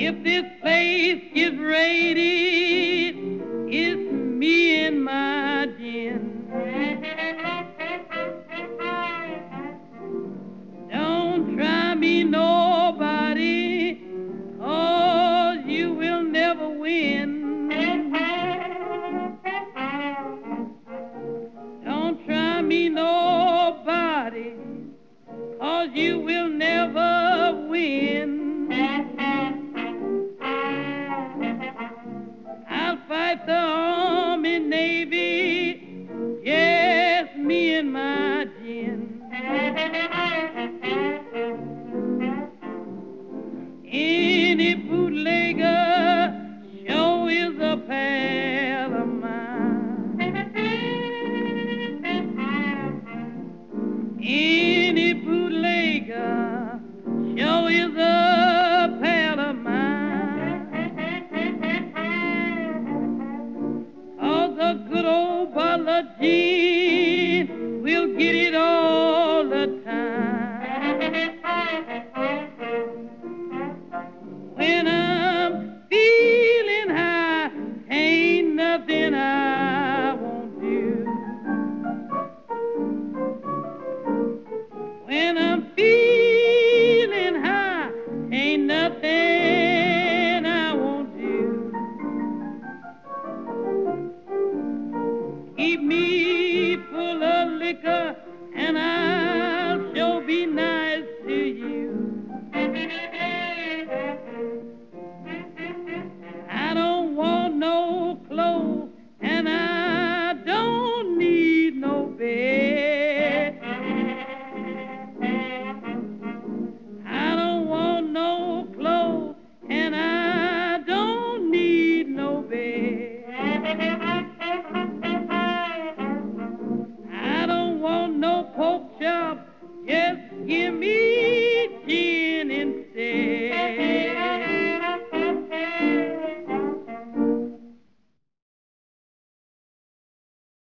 If this place gets raided, it's me and my gin. Don't try me, nobody, 'cause you will never win. Don't try me, nobody, 'cause you will never win. I'll fight the Army, Navy, yes, me and my gin. Any bootlegger sure is a pal of mine. Any bootlegger sure is a pal of mine. 'Cause a good old bottle of gin will get it all the time. When I'm feeling high, ain't nothing I won't do. When I'm feeling high, ain't nothing I won't do. Keep me full of liquor and I'll sure be nice to you. I don't want no clothes and I don't need no bed. I don't want no clothes and I don't need no bed. I don't want no pork chop, just give me